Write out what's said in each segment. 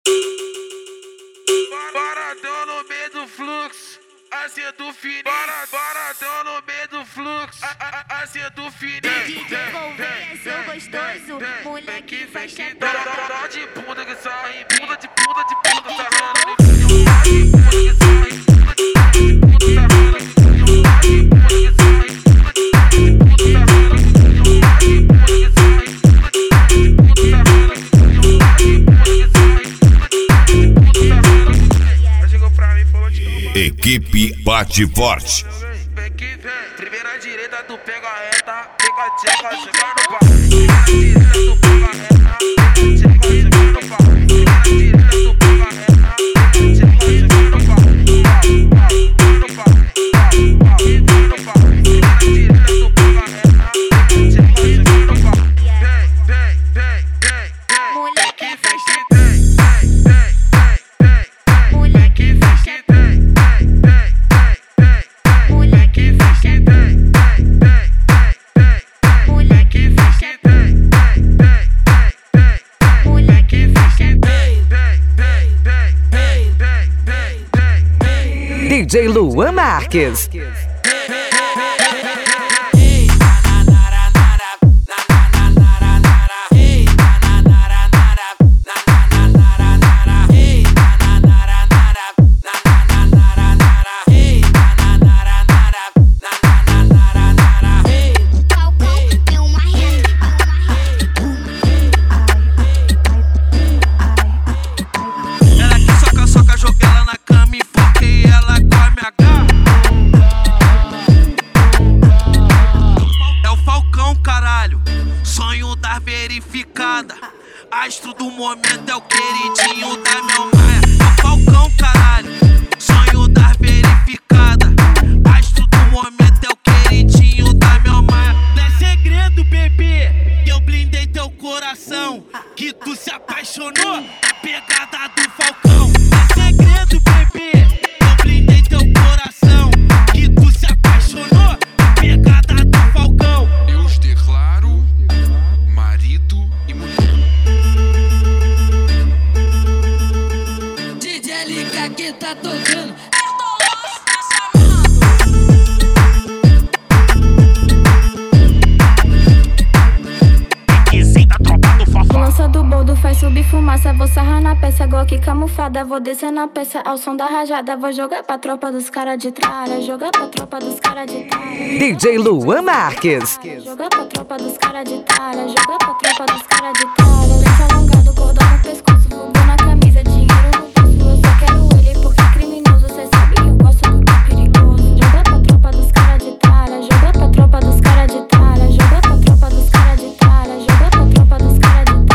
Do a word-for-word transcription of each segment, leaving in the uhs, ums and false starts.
Paradão no meio do fluxo, assim do fininho. Paradão no meio do fluxo, assim do fininho. D J Gouveia, seu gostoso, moleque faz quebrar. Dá de bunda que sai, bunda de bunda de bunda sarrando no filho. Dá de bunda que sai, bunda de bunda sarrando no filho. Dá de bunda que sai, bunda de bunda sarrando no filho. Dá de bunda que sai, bunda de bunda sarrando no filho. Dá de bunda que sai, bunda de bunda sarrando no filho. Chegou pra mim e falou de novo. Equipe Bate Forte. Vem que vem, primeira direita tu pega a reta, pega a tcheca, chega no pau. Primeira direita tu pega a reta, pega a tcheca, chega no pau. Primeira direita tu pega a reta, pega a tcheca, chega no pau. No pau, no pau, primeira direita tu pega a reta, pega a tcheca, chega no pau. Vem, vem, vem, vem, vem, moleque faz que vem, vem, vem, vem, vem, moleque faz que vem, vem, vem, vem, moleque faz que vem, vem, vem, vem, moleque faz que vem, vem, vem, vem, moleque faz que vem, vem, vem, vem, vem, vem, vem. D J Luan Marques. Ela que soca, soca, joga ela na cama e foca e ela come a garra. É o Falcão, caralho, sonho da verificada. Astro do momento é o queridinho da Mel Maia. É o Falcão, caralho, sonho da verificada. Astro do momento é o queridinho da Mel Maia. Não é segredo, bebê, que eu blindei teu coração, que tu se apaixonou na pegada do Falcão. Não é segredo, bebê, que eu blindei teu coração, que tu se apaixonou na pegada do Falcão. Eu os declaro marido e mulher. D J Liga que tá tocando. O lança do boldo faz subir fumaça. Vou sarrar na peça, Glock camuflada. Vou descer na peça ao som da rajada. Vou jogar pra tropa dos cara de tralha. Jogar pra tropa dos cara de tralha. D J Luan Marques. Jogar pra tropa dos cara de tralha. Jogar pra tropa dos cara de tralha. Lenço alongado, cordão no pescoço. Fogo na camisa, dinheiro no bolso. Eu só quero ele porque é criminoso. Cê sabe que eu gosto do que é perigoso. Jogar pra tropa dos cara de tralha. Jogar pra tropa dos cara de tralha. Jogar pra tropa dos cara de tralha. Jogar pra tropa dos cara de tralha.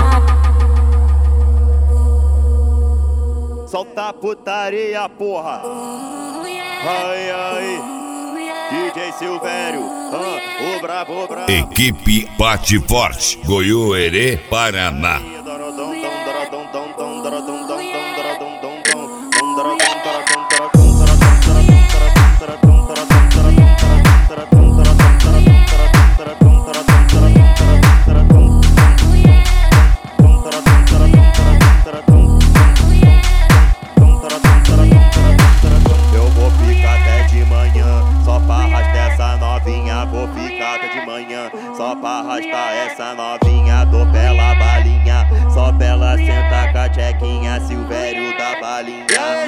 Solta a putaria, porra. Ai, ai. D J Silvério, ah, o brabo, o brabo. Equipe Bate Forte. Goiôerê, Paraná. Eu vou ficar até de manhã, só pra arrastar essa novinha. Vou ficar até de manhã, só pra arrastar essa novinha. Dou pela balinha, só pra ela sentar com a tchequinha. Silvério da balinha.